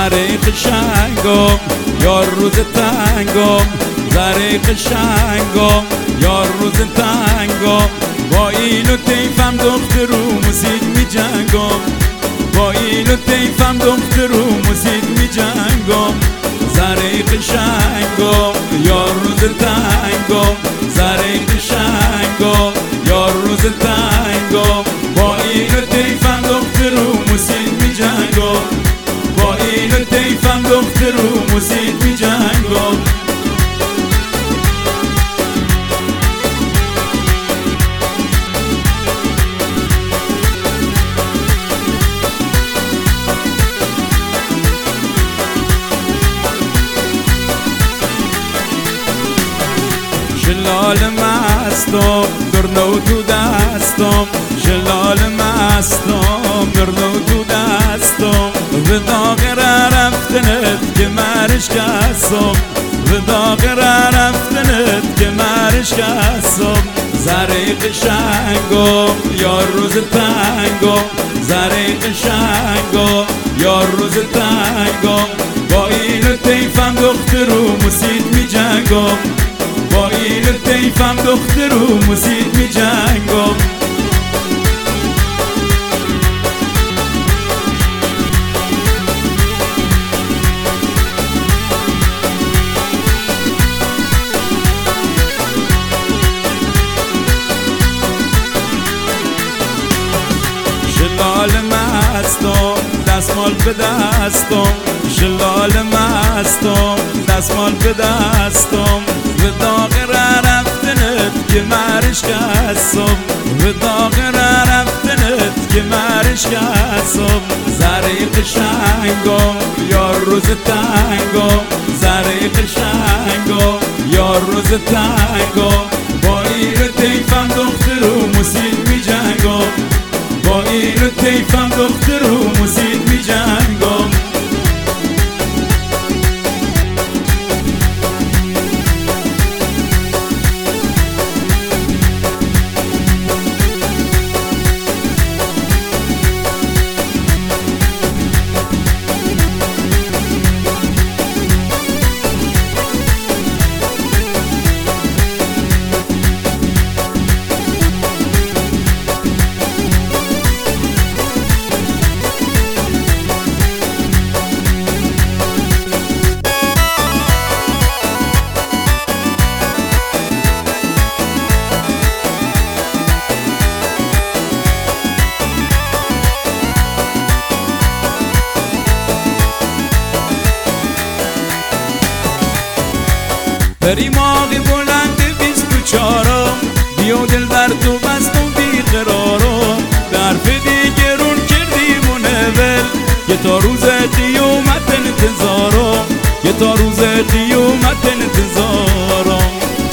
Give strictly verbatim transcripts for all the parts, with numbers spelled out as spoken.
زره قشنگم یار روز تنگم زره قشنگم یار روز تنگم با این و تیفم دختر و موزیک می جنگم با این و تیفم دختر و موزیک می جنگم زره قشنگم یار روز تنگم زره قشنگم یار روز تنگم با این و تیفم دختر و موزیک می جنگم با این و تیفم دختر و موزیک می جنگم جلال مستم درنو تو دستم جلال مستم درنو تو دستم و داغر رفتنت که مرش کسم و داغر رفتنت که مرش کسم زره قشنگم یار روز تنگم زره قشنگم یار روز تنگم با این تیفم دختر و موزیک می جنگم با این تیفم دختر و موزیک می جنگم جلال مستم دستمال به دستم جلال مستم دستمال به دستم و داغر رفتنت که مرش کسم و داغر رفتنت که مرش کسم زره قشنگم یار روز تنگم زره قشنگم یار روز تنگم با این تیفم دختر و موزیک می جنگم با این تیفم دختر و موزیک می جنگم بریم آقی بلند بیست و چارم بیا دل بر تو بستم بیقرارم درف دیگرون کردیم و نول یه تا روز قیامت انتظارم یه تا روز قیامت انتظارم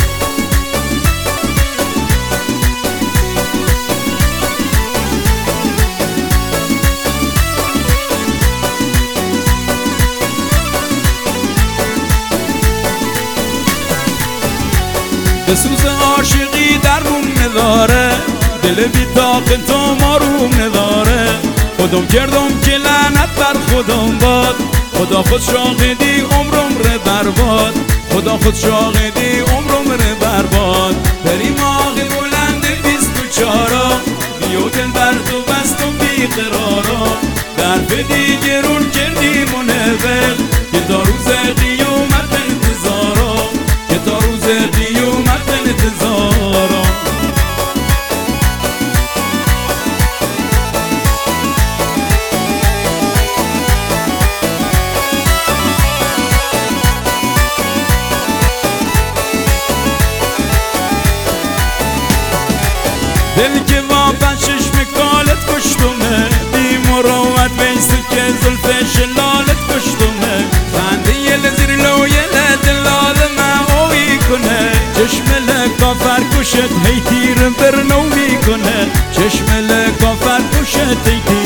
به سوز عاشقی درمون نداره دل بی طاقت و ماروم نداره خودم کردم که لعنت بر خودم باد خدا خود شاهدی عمرم ره برباد خدا خود شاهدی عمرم ره برباد بریم آقی بلند بیست و چارم بیا دل بر تو بستم بیقرارم درف دیگرون کردیم و نول که تا روز قیامت انتظارم که تا روز قیامت انتظارم دل که واقعا چشم کالت کشتمه بی مروت بیست که زلف شلالت کشتمه خنده یه لزیر لو یه لدلال معوی کنه چشم لکافر کشت هی تیر برنو میکنه چشم لکافر کشت هی تیر